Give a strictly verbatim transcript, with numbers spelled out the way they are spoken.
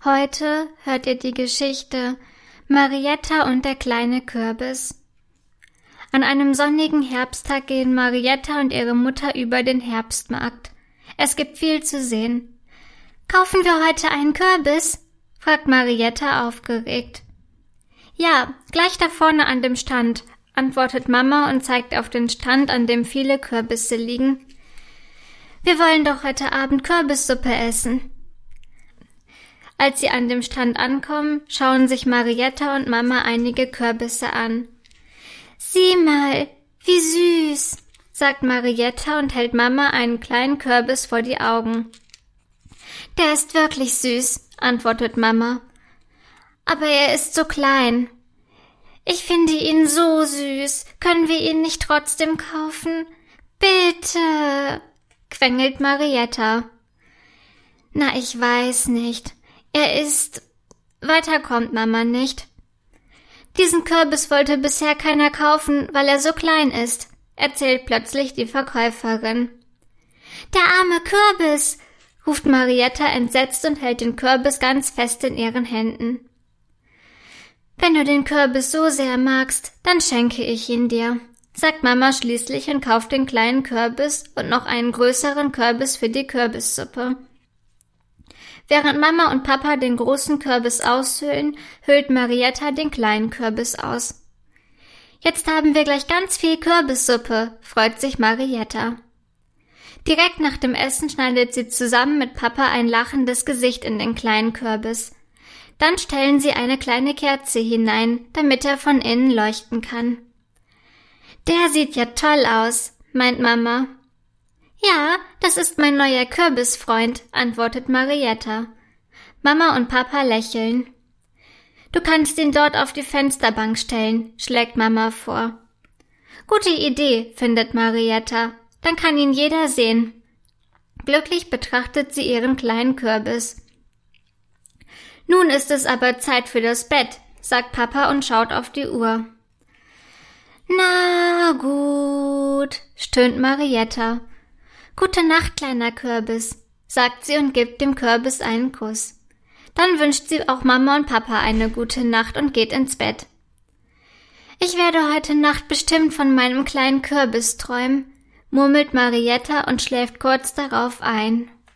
Heute hört ihr die Geschichte Marietta und der kleine Kürbis. An einem sonnigen Herbsttag gehen Marietta und ihre Mutter über den Herbstmarkt. Es gibt viel zu sehen. »Kaufen wir heute einen Kürbis?« fragt Marietta aufgeregt. »Ja, gleich da vorne an dem Stand«, antwortet Mama und zeigt auf den Stand, an dem viele Kürbisse liegen. »Wir wollen doch heute Abend Kürbissuppe essen.« Als sie an dem Stand ankommen, schauen sich Marietta und Mama einige Kürbisse an. »Sieh mal, wie süß«, sagt Marietta und hält Mama einen kleinen Kürbis vor die Augen. »Der ist wirklich süß«, antwortet Mama. »Aber er ist so klein. Ich finde ihn so süß. Können wir ihn nicht trotzdem kaufen? Bitte«, quengelt Marietta. »Na, ich weiß nicht. Er ist...« Weiter kommt Mama nicht. »Diesen Kürbis wollte bisher keiner kaufen, weil er so klein ist«, erzählt plötzlich die Verkäuferin. »Der arme Kürbis«, ruft Marietta entsetzt und hält den Kürbis ganz fest in ihren Händen. »Wenn du den Kürbis so sehr magst, dann schenke ich ihn dir«, sagt Mama schließlich und kauft den kleinen Kürbis und noch einen größeren Kürbis für die Kürbissuppe. Während Mama und Papa den großen Kürbis aushöhlen, höhlt Marietta den kleinen Kürbis aus. »Jetzt haben wir gleich ganz viel Kürbissuppe«, freut sich Marietta. Direkt nach dem Essen schneidet sie zusammen mit Papa ein lachendes Gesicht in den kleinen Kürbis. Dann stellen sie eine kleine Kerze hinein, damit er von innen leuchten kann. »Der sieht ja toll aus«, meint Mama. »Ja, das ist mein neuer Kürbisfreund«, antwortet Marietta. Mama und Papa lächeln. »Du kannst ihn dort auf die Fensterbank stellen«, schlägt Mama vor. »Gute Idee«, findet Marietta. »Dann kann ihn jeder sehen.« Glücklich betrachtet sie ihren kleinen Kürbis. »Nun ist es aber Zeit für das Bett«, sagt Papa und schaut auf die Uhr. »Na gut«, stöhnt Marietta. »Gute Nacht, kleiner Kürbis«, sagt sie und gibt dem Kürbis einen Kuss. Dann wünscht sie auch Mama und Papa eine gute Nacht und geht ins Bett. »Ich werde heute Nacht bestimmt von meinem kleinen Kürbis träumen«, murmelt Marietta und schläft kurz darauf ein.